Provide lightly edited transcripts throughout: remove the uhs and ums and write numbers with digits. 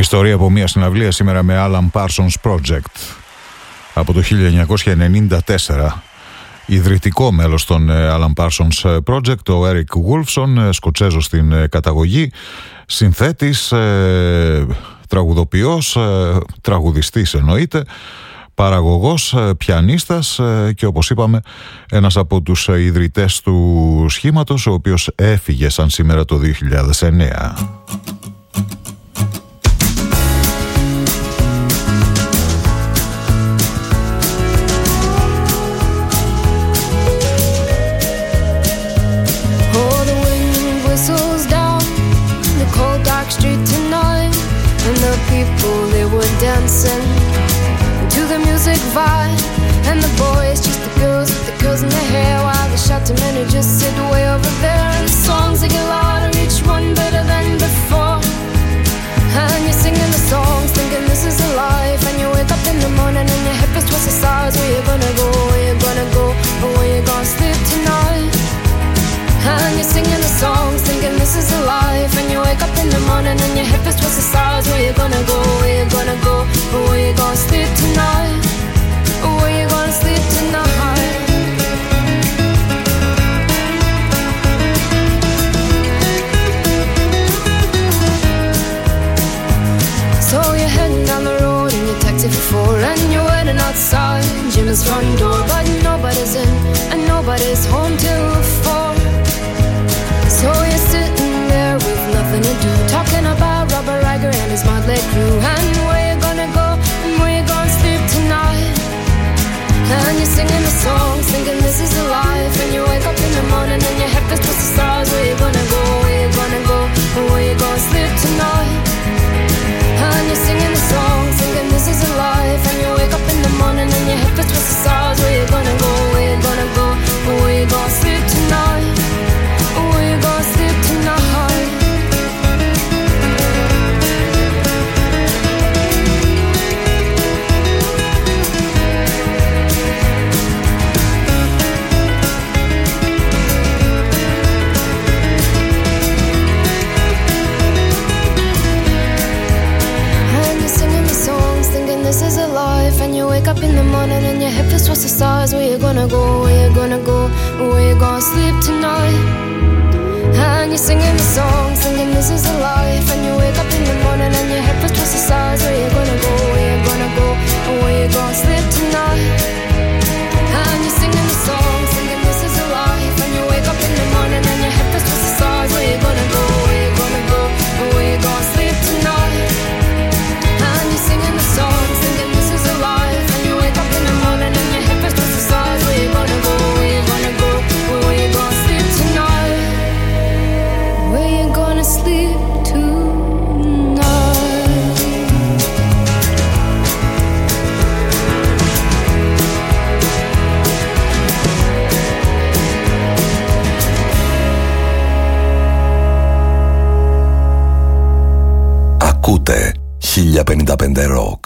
Ιστορία από μια συναυλία σήμερα με Alan Parsons Project από το 1994. Ιδρυτικό μέλος των Alan Parsons Project, ο Eric Woolfson, Σκοτσέζος στην καταγωγή, συνθέτης, τραγουδοποιός, τραγουδιστής εννοείται, παραγωγός, πιανίστας και όπως είπαμε ένας από τους ιδρυτές του σχήματος, ο οποίος έφυγε σαν σήμερα το 2009. Dancing to the music vibe, and the boys just the girls with the curls in their hair, while the shouting men who just sit way over there. And the songs they get louder, each one better than before. And you're singing the songs, thinking this is a life. And you wake up in the morning and your hip is twisted sides. Where you gonna go? Where you gonna go? Or where you gonna sleep tonight? And you're singing the songs, thinking this is a life. And you wake up in the morning and your hip is twisted sides. Where you gonna go? Where you gonna go? Or where you gonna sleep tonight? Or where you gonna sleep tonight? So you're heading down the road in your taxi for 4, and you're waiting outside Jim's front door, but nobody's in and nobody's home till 4. So you're sitting there with nothing to do, talking about Robert Riger and his motley crew, and where you gonna go and where you gonna sleep tonight. And you're singing the songs, thinking this is a life. And you wake up in the morning and your head is twisted stars. Where you gonna go? Where you gonna go? And where you gonna sleep tonight? And you're singing the songs, thinking this is a life. And you wake up in the morning and your head is twisted stars. Where you gonna go? Where you gonna go? And where you gonna sleep tonight? Where you gonna sleep tonight? This is a life, and you wake up in the morning and your hip is towards the stars. Where you gonna go? Where you gonna go? Where you gonna sleep tonight? And you're singing the songs, thinking this is a life. And you wake up in the morning and your hip is towards the stars. Where you gonna go? Where you gonna go? Where you gonna sleep tonight? And you're singing the songs, thinking this is a life. And you wake up in the morning and your hip is towards the stars. Where you gonna go? Where you gonna go? Where you gonna sleep tonight? And you're singing the songs, thinking this is a life. And you wake up in the morning and your hip is twisted the stars. Where you gonna go? Where you gonna go? Where you gonna sleep tonight? Where you gonna sleep tonight? Ακούτε 1055 Rock.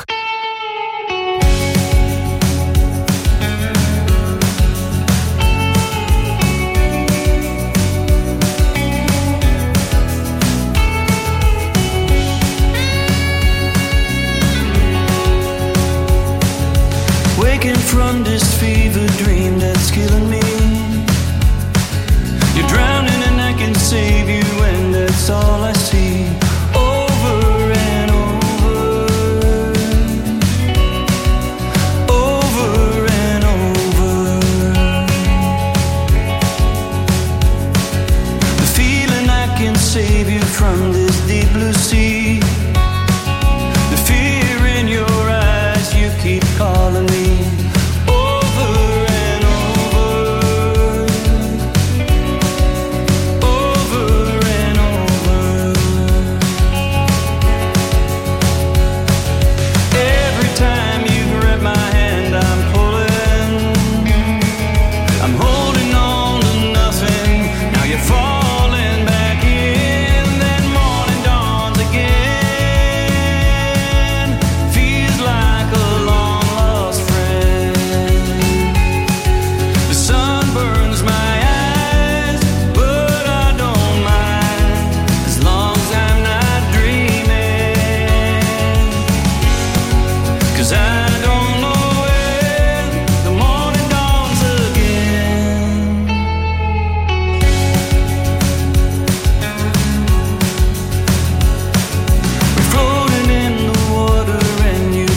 Waking from this fever dream that's killing me. You're drowning and I can save you, and that's all I see. Over and over, over and over. The feeling I can save you from this deep blue sea. The fear in your eyes, you keep calling me. Over and over.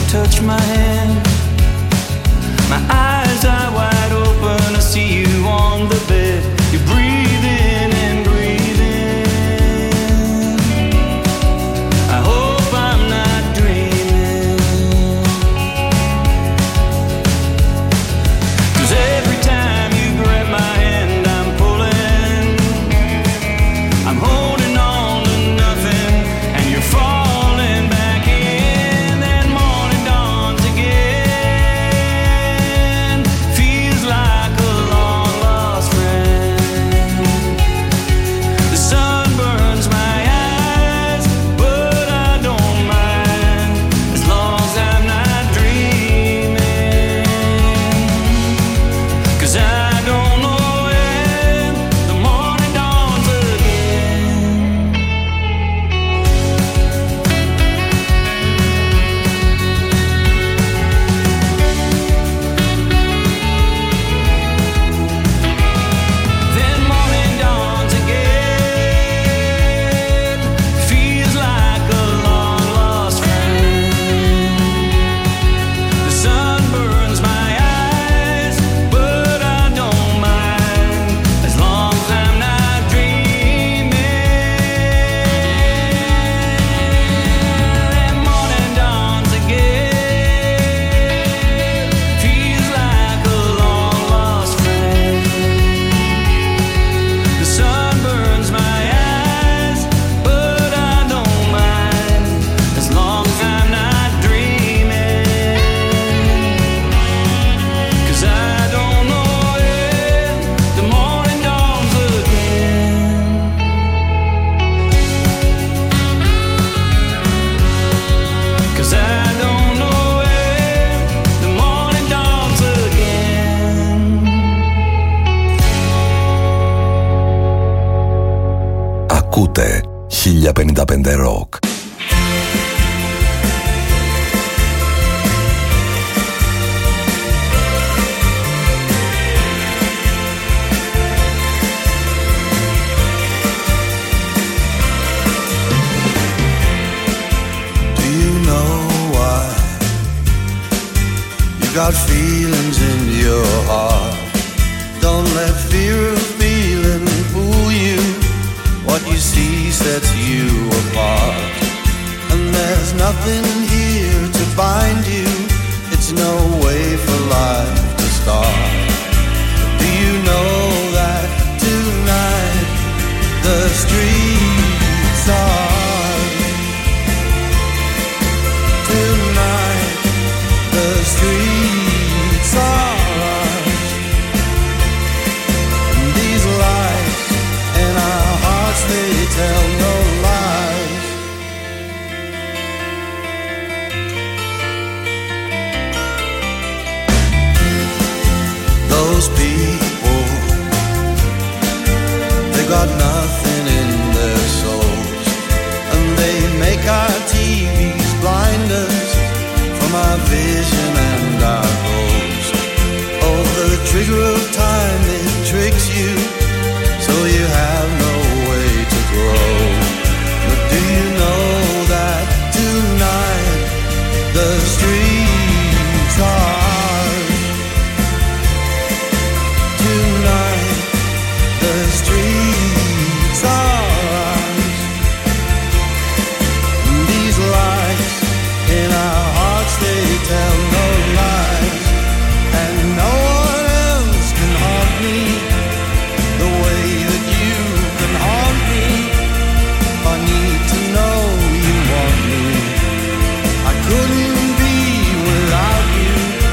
touch my hand. My eyes are wide open, I see you on the bed. You're breathing and breathing. I hope I'm not dreaming. 'Cause every time you grab my hand, I'm pulling. I'm holding on to nothing, and you're falling back in. Then morning dawns again. Feels like a long lost friend. The sun burns my eyes, but I don't mind, as long as I'm not dreaming. 'Cause I don't know when the morning dawns again. Then morning dawns again. Feels like a long lost friend. The sun burns my eyes, but I don't mind, as long as I'm not dreaming. Then morning dawns again. Feels like a long lost friend. The sun burns my eyes, but I don't mind, as long as I'm not dreaming. 'Cause I don't know when the morning dawns again. Cause I don't know when the morning dawns again. Ακούτε 1055 Rock. Do you know why you got feelings in your heart? Don't let fear of feeling fool you. What you see sets you apart. And there's nothing here to bind you. It's no way for life to start. Do you know that tonight the streets are? Tonight the streets are ours. And these lights in our hearts, they tell no lies. Those people, they got nothing in their souls, and they make our TVs blind us from our vision and our goals. Oh, the trigger of time, it tricks you, so you have no way to grow. But do you know that tonight the streets are ours? Tonight the streets are ours. And these lights in our hearts, they tell no lies. And no one else can haunt me the way that you can haunt me. I need to know you want me. I couldn't be without you.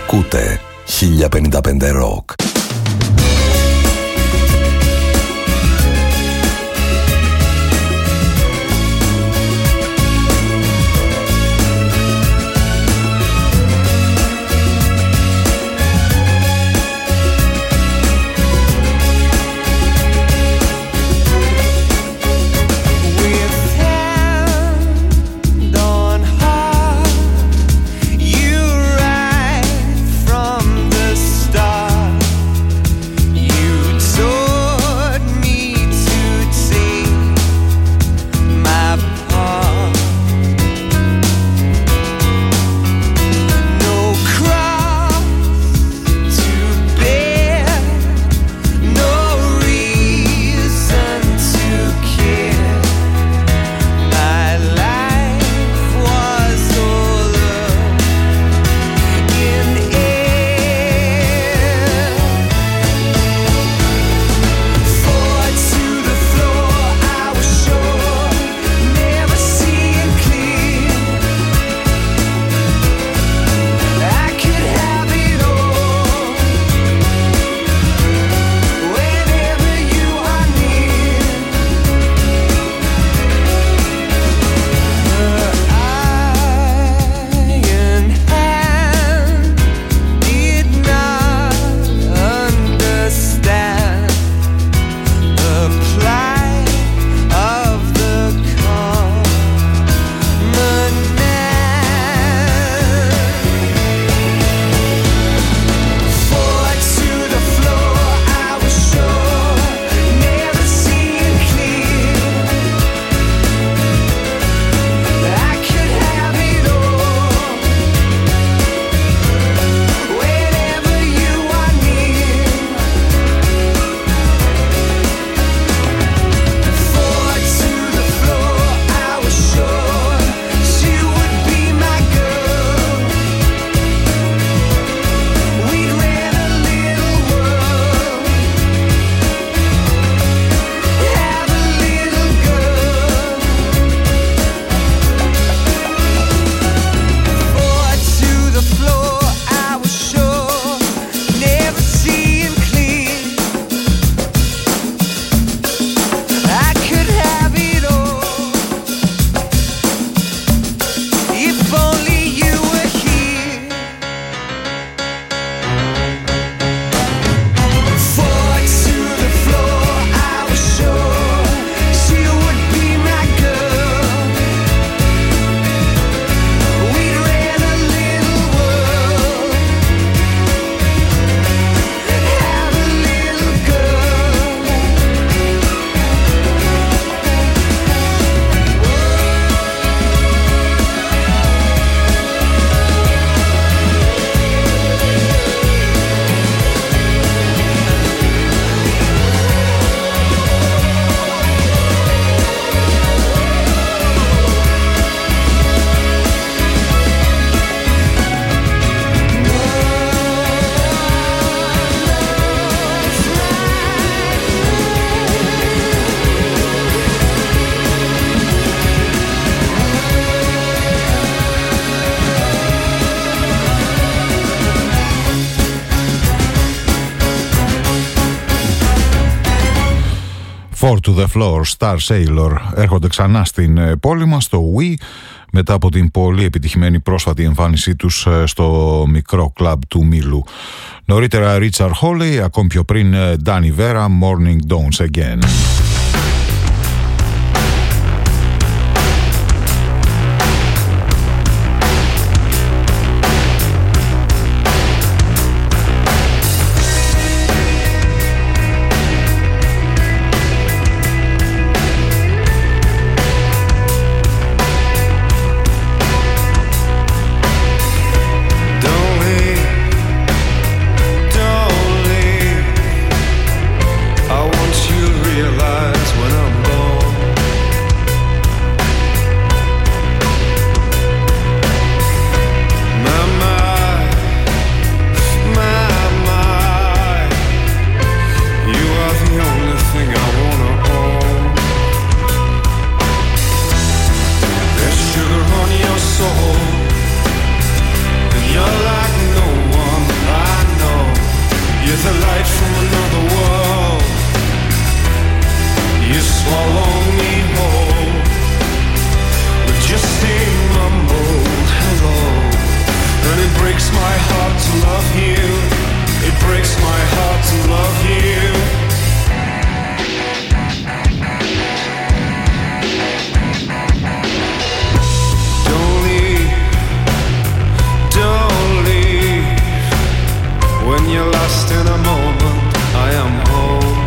Ακούτε 1055 Rock. Four to the Floor, Star Sailor έρχονται ξανά στην πόλη μας, στο Wii, μετά από την πολύ επιτυχημένη πρόσφατη εμφάνισή τους στο μικρό κλαμπ του Μήλου. Νωρίτερα Richard Hawley, ακόμη πιο πριν Danny Vera, Morning Dawns Again. Realize breaks my heart to love you. It breaks my heart to love you. Don't leave, don't leave. When you're lost in a moment, I am home.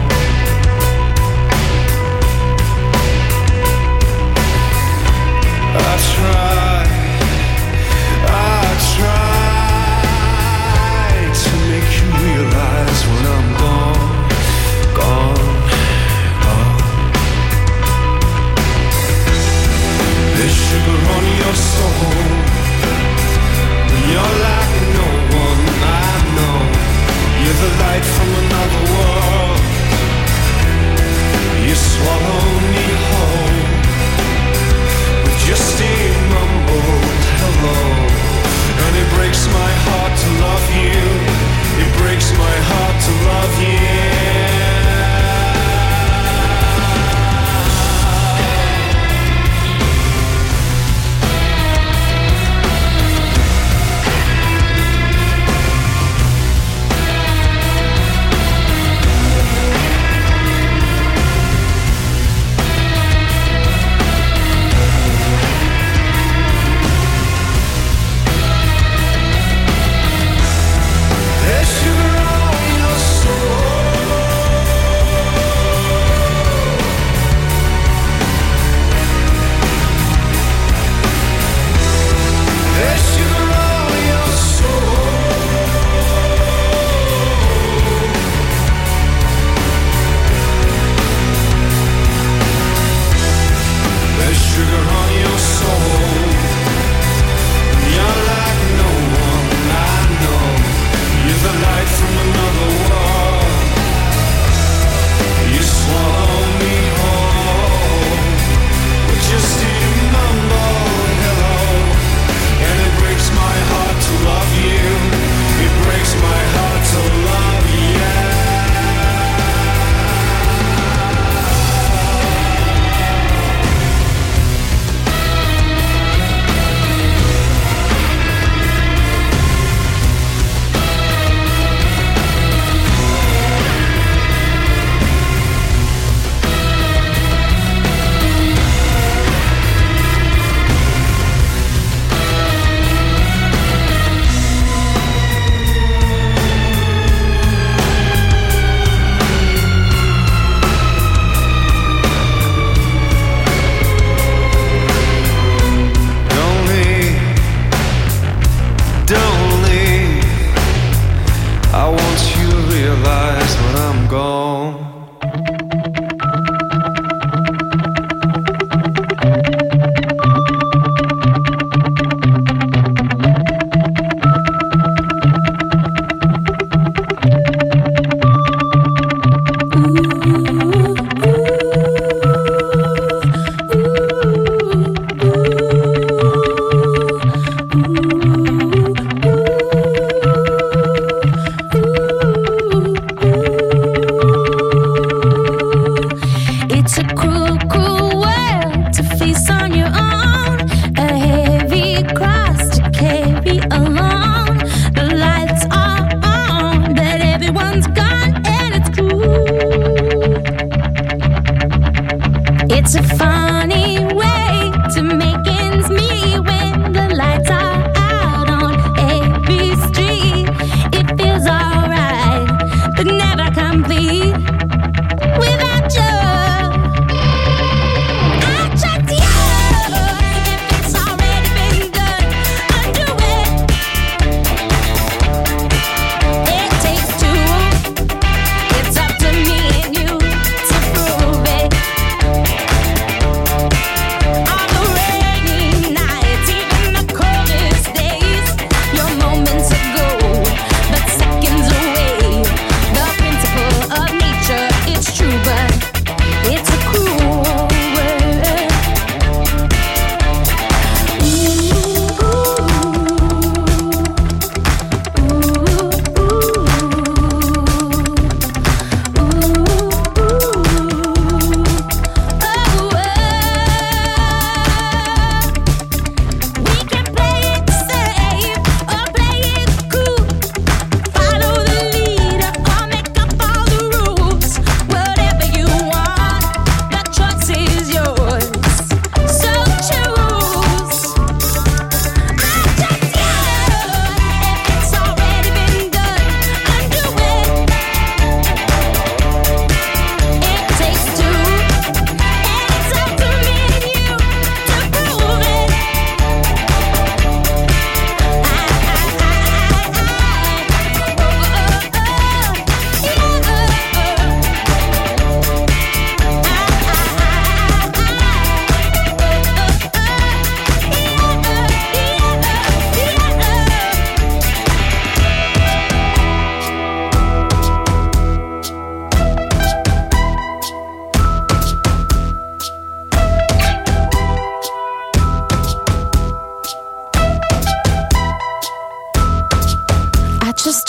I try, I try.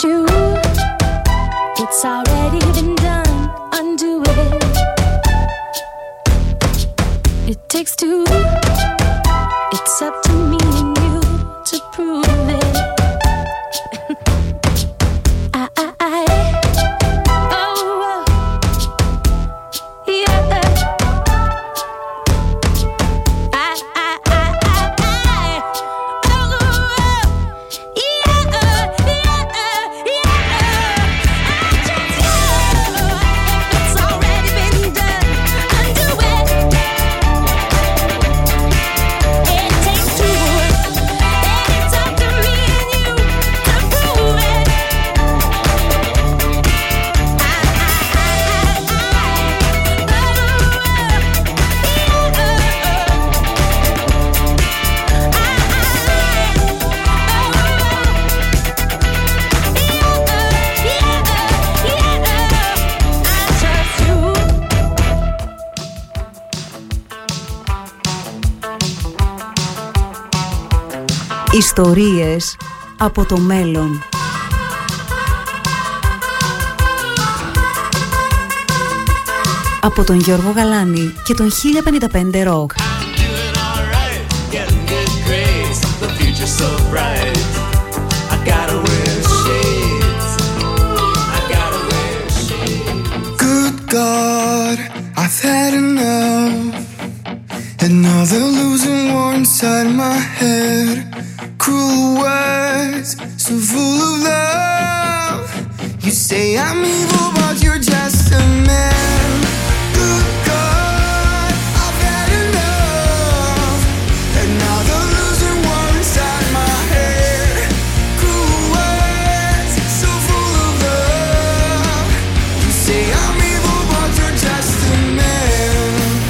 you. It's already been done. Undo it. It takes two. It's up to me and you to prove it. Ιστορίες από το μέλλον. Από τον Γιώργο Γαλάνη και τον 1055 Rock. Good God, I've had enough. Another losing war inside my head. Cruel words, so full of love. You say I'm evil, but you're just a man. Good God, I've had enough. Another losing war inside my head. Cruel words, so full of love. You say I'm evil, but you're just a man.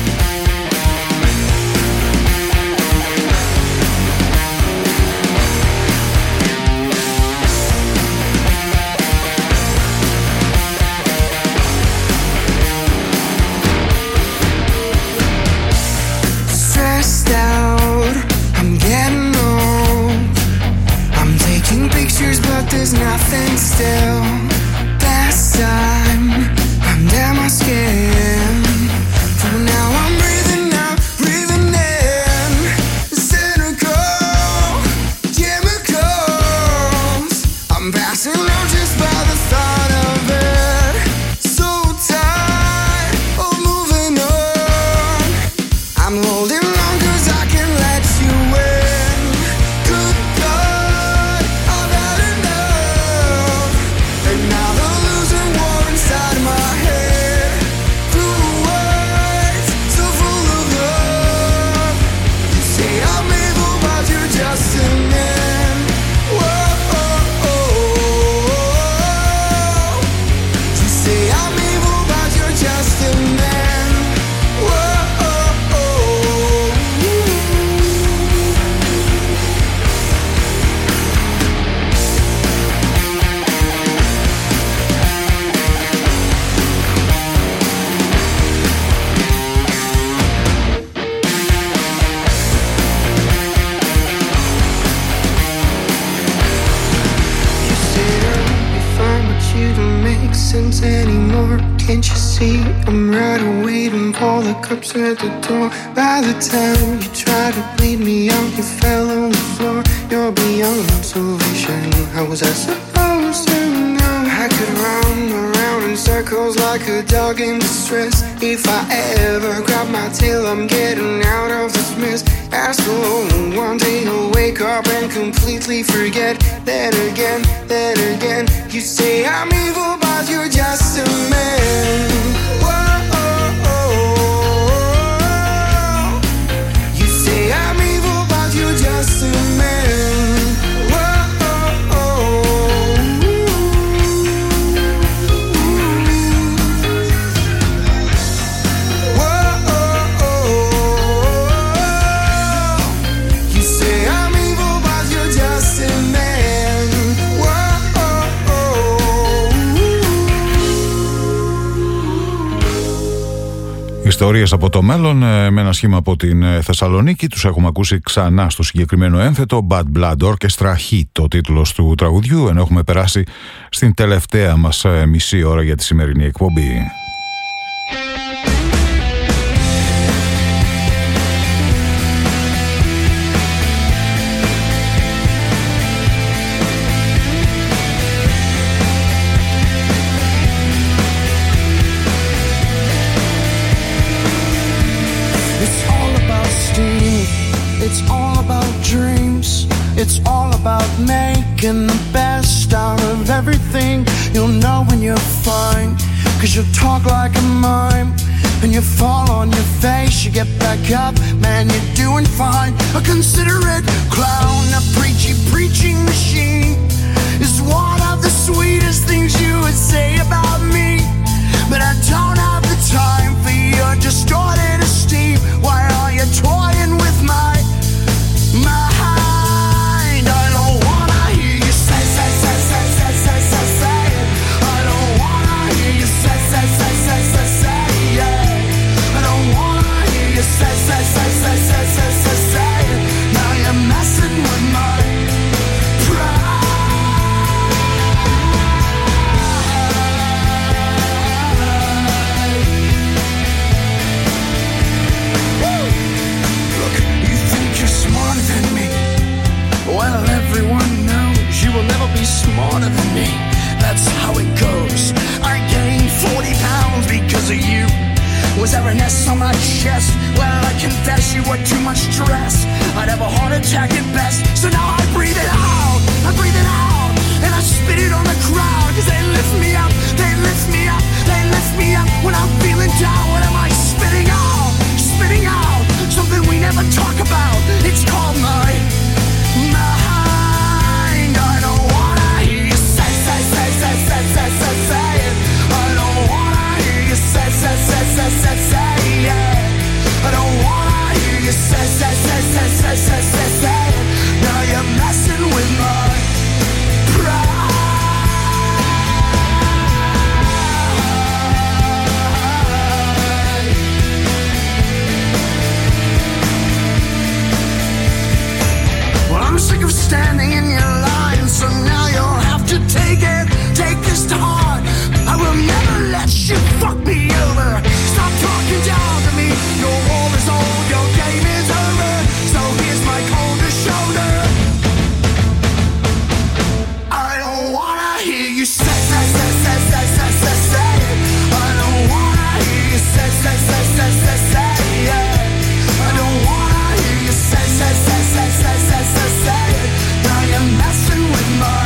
But there's nothing still. Past time, under my skin. For now I'm breathing out, breathing in. Cynical chemicals. I'm passing out just by the thought of it. So tired of moving on. I'm holding on 'cause I can't let you in. Good God, I've had enough. Another losing war inside my head. Cruel words, so full of love. You say I'm evil, but you're just a man. Whoa, you say I'm evil, but you're just a man. Whoa. You say I'll be fine, but you don't make sense anymore. Can't you see I'm right waiting for the cops at the door? By the time you try to bleed me out, you fell on the floor. You're beyond observation. How was I supposed to know? I could run around in circles like a dog in distress. If I ever grab my tail, I'm getting out of this mess. Ask alone, one day I'll wake up and completely forget. Then again, you say I'm evil, but you're just a man. Whoa, you say I'm evil, but you're just a man. You say I'm evil, but you're just a man. Whoa. Ιστορίες από το μέλλον με ένα σχήμα από την Θεσσαλονίκη. Τους έχουμε ακούσει ξανά στο συγκεκριμένο έμφετο. Bad Blood Orchestra, hit ο τίτλος του τραγουδιού, ενώ έχουμε περάσει στην τελευταία μας μισή ώρα για τη σημερινή εκπομπή. It's all about dreams. It's all about making the best out of everything. You'll know when you're fine, 'cause you talk like a mime. And you fall on your face, you get back up, man, you're doing fine. A considerate clown, a preaching machine is one of the sweetest things you would say about me. But I don't have the time for your distorted esteem. Why are you toying with my mind? I don't wanna hear you say it. I don't wanna hear you say yeah. I don't wanna hear you say it. Now you're messing with my well, everyone knows you will never be smarter than me. That's how it goes. I gained 40 pounds because of you. Was there an S on my chest? Well, I confess you were too much stress. I'd have a heart attack at best. So now I breathe it out. I breathe it out. And I spit it on the crowd. 'Cause they lift me up. They lift me up. They lift me up. When I'm feeling down, what am I spitting out? Spitting out. Something we never talk about. It's called my mind. I don't wanna hear you say it. I don't wanna hear you say yeah. I don't wanna hear you say now you're messing with my pride. Well, I'm sick of standing in your line, so now you'll have to take it. Take this to heart. I will never let you fuck me over. Stop talking down to me. Your war is old, your game is over. So here's my cold shoulder. I don't wanna hear you say it. I don't wanna hear you say yeah. I don't wanna hear you say now you're messing with my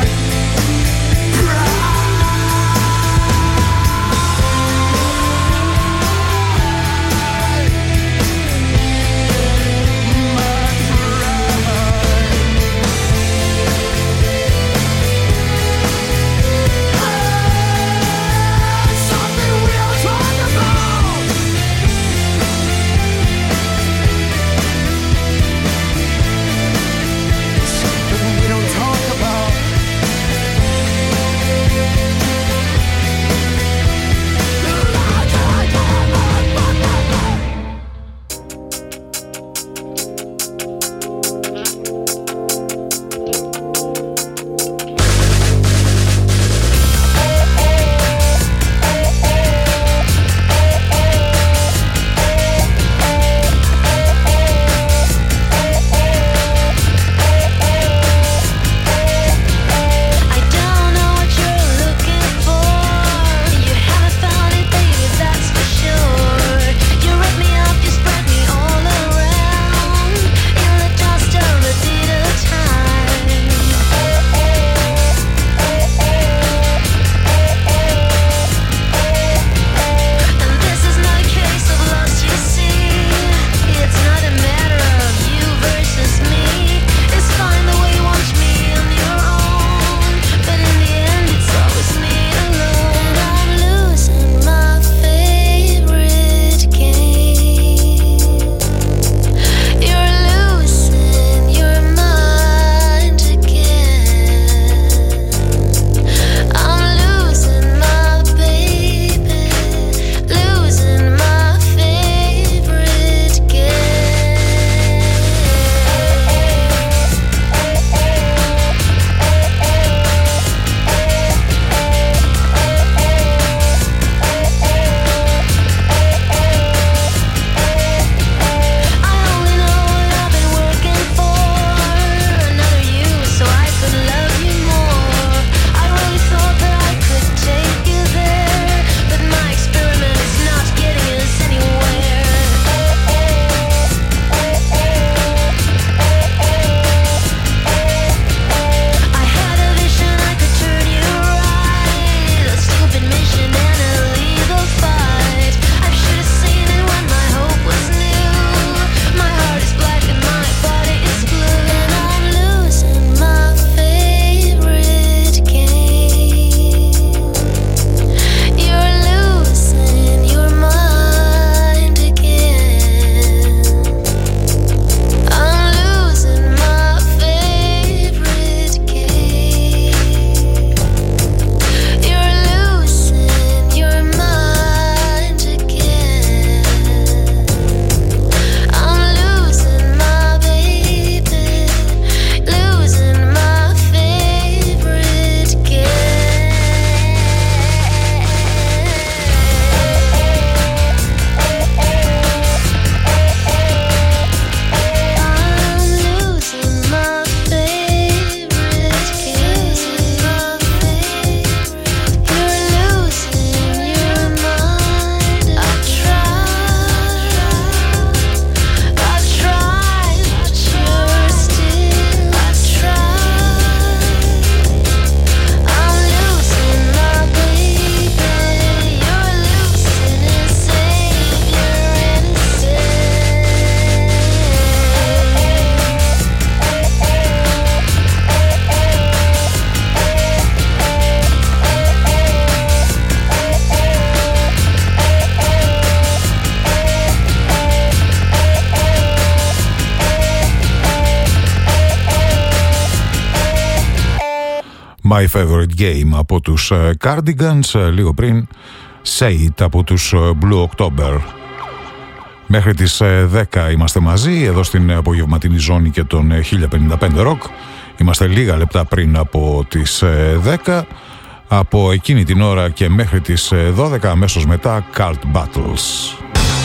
My Favorite Game από τους Cardigans, λίγο πριν Say It από τους Blue October. Μέχρι τις 10 είμαστε μαζί εδώ στην απογευματινή ζώνη και τον 1055 Rock. Είμαστε λίγα λεπτά πριν από τις 10. Από εκείνη την ώρα και μέχρι τις 12 αμέσως μετά Cult Battles.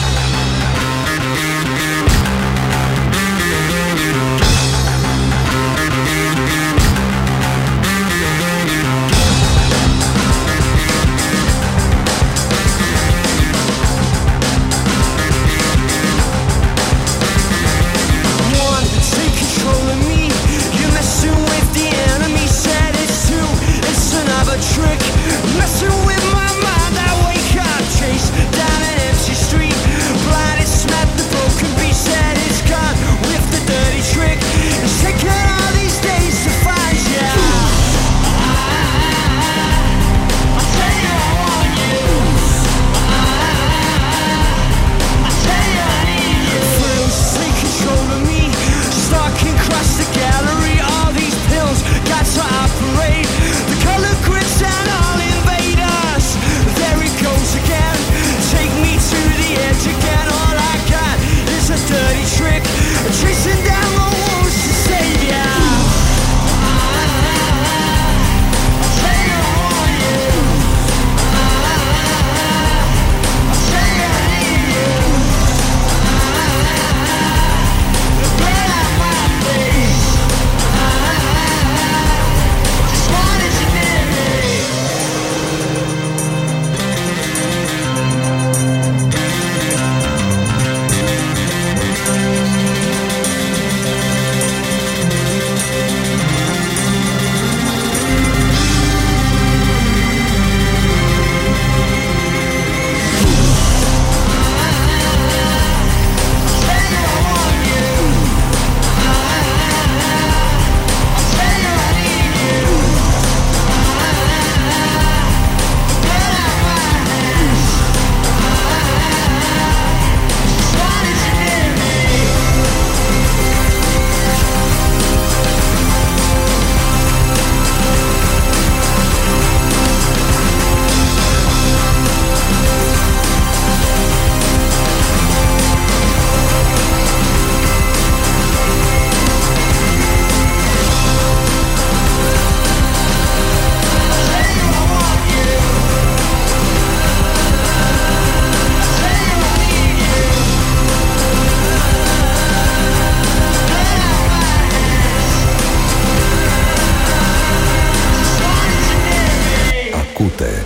Ακούτε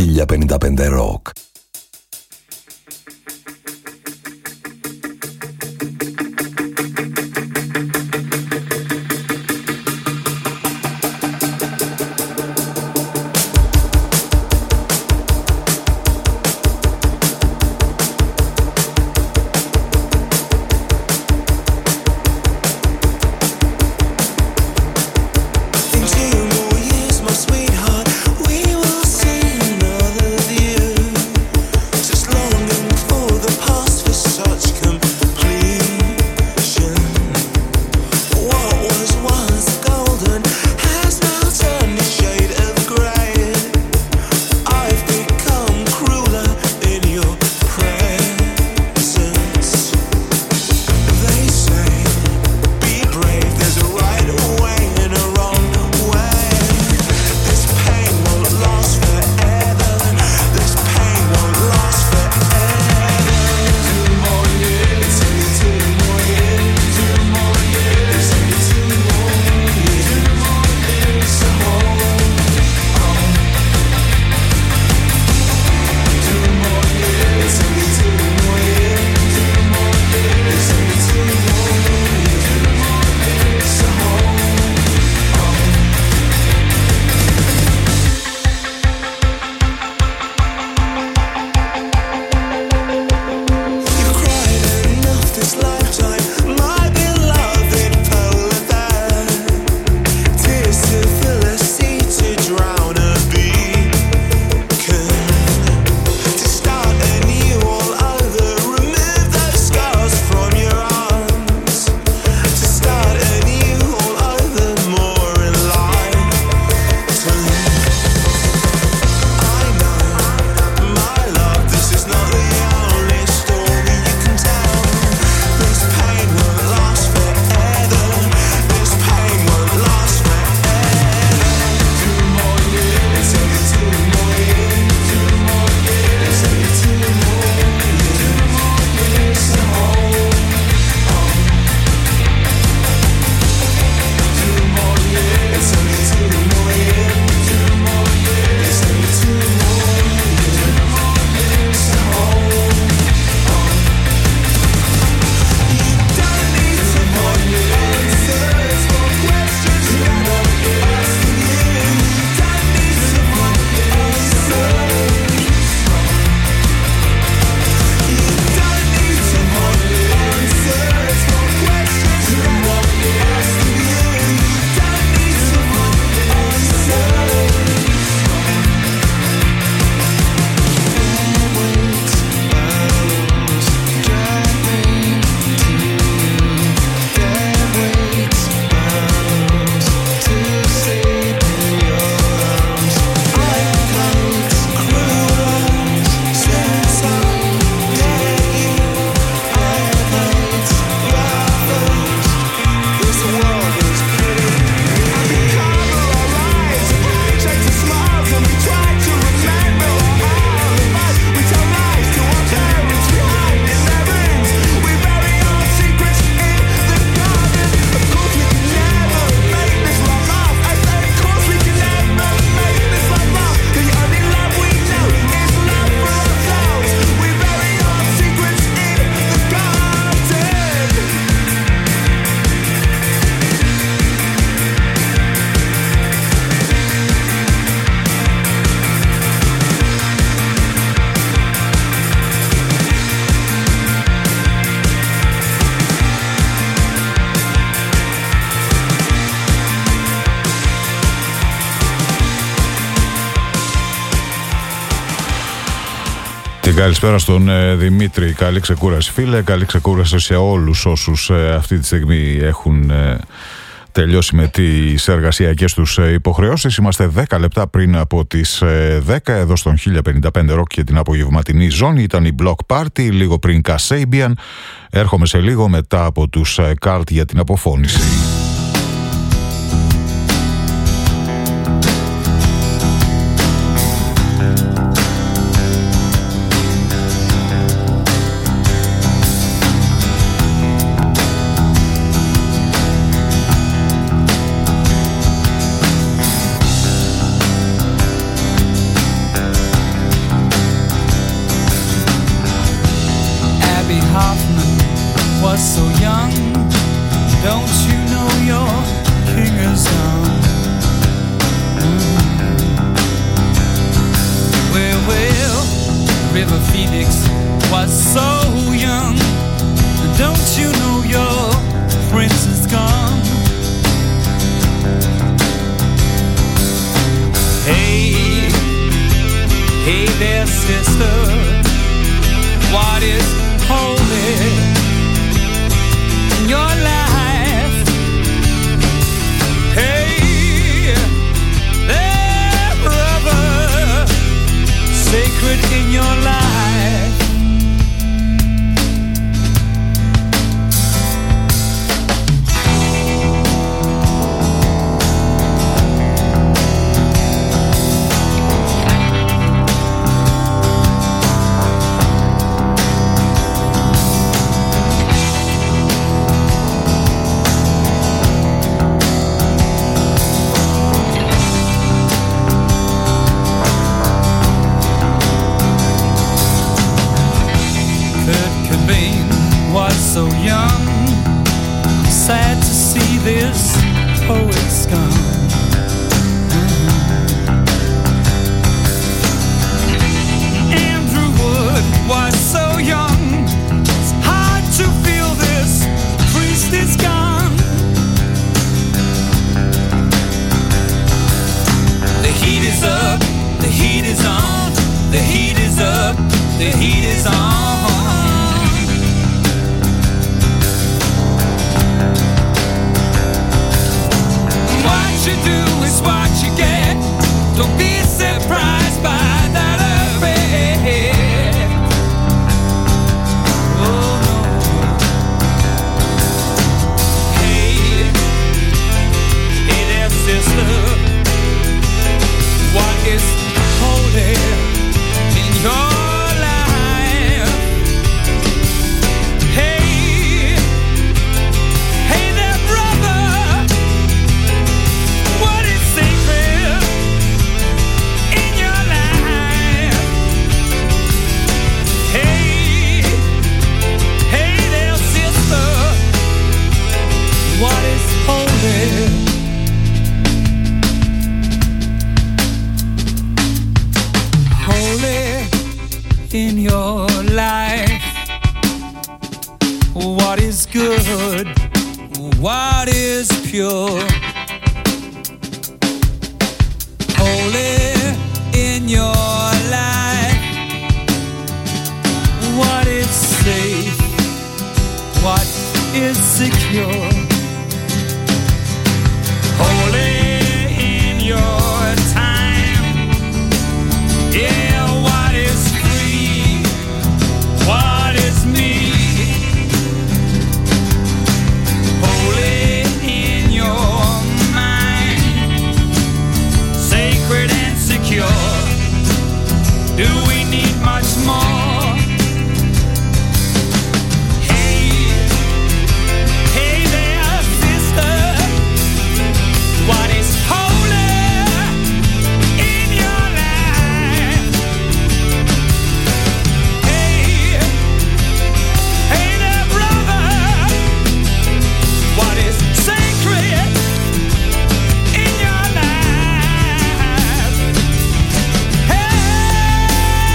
1055 Rock. Sweetheart, we will see another view. Και καλησπέρα στον Δημήτρη. Καλή ξεκούραση, φίλε. Καλή ξεκούραση σε όλους όσους αυτή τη στιγμή έχουν τελειώσει με τις εργασιακές τους υποχρεώσεις. Είμαστε 10 λεπτά πριν από τις 10 εδώ στον 1055 Rock και την απογευματινή ζώνη. Ήταν η Block Party, λίγο πριν Kasabian. Έρχομαι σε λίγο μετά από τους Cult για την αποφώνηση. So young, don't you know your king is young? Well, River Phoenix was so young, don't you know your prince is gone? Hey there, sister, what is holy your life? Hey there, brother, sacred in your life. So young, sad to see this poet's gone. Andrew Wood was so young, it's hard to feel this priest is gone. The heat is up, the heat is on, the heat is up, the heat is on. What you do is what you get. Don't be surprised by that effect. Oh no. Hey there, sister. What is holy in your life? Hey there, brother. What is sacred in your life? Hey there, sister. What is holy? Holy in your life. What is good? What is pure? Holy in your life. What is safe? What is secure? Holy in your time. Yeah, what is free? What is me? Holy in your mind. Sacred and secure. Do we need much more? Hey there, sister. What is holy in your life? Hey there, brother. What is sacred in your life? Hey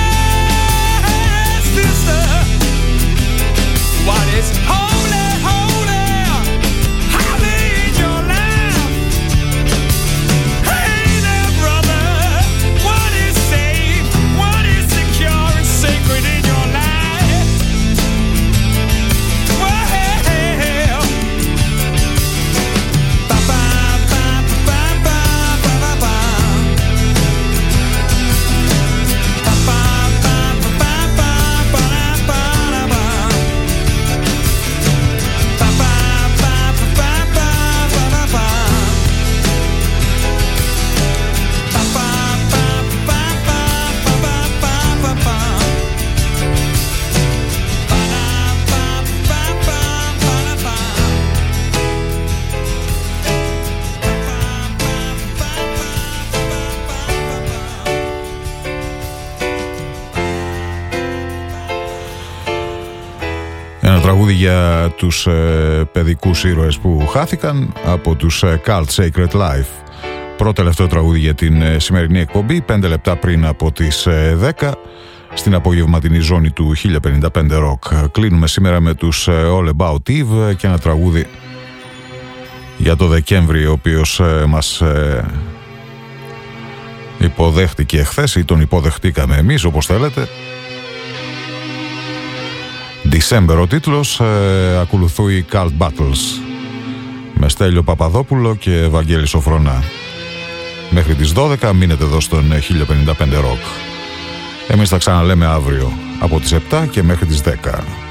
τραγούδι για τους παιδικούς ήρωες που χάθηκαν από τους Cult Sacred Life. Πρώτο τελευταίο τραγούδι για την σημερινή εκπομπή, 5 λεπτά πριν από τις 10 στην απογευματινή ζώνη του 1055 Rock. Κλείνουμε σήμερα με τους All About Eve και ένα τραγούδι για το Δεκέμβρη, ο οποίος μας υποδέχτηκε χθες ή τον υποδεχτήκαμε εμείς, όπως θέλετε. December ο τίτλος, ακολουθούει Cult Battles με Στέλιο Παπαδόπουλο και Βαγγέλη Σοφρονά. Μέχρι τις 12 μείνετε εδώ στον 1055 Rock. Εμείς θα ξαναλέμε αύριο από τις 7 και μέχρι τις 10.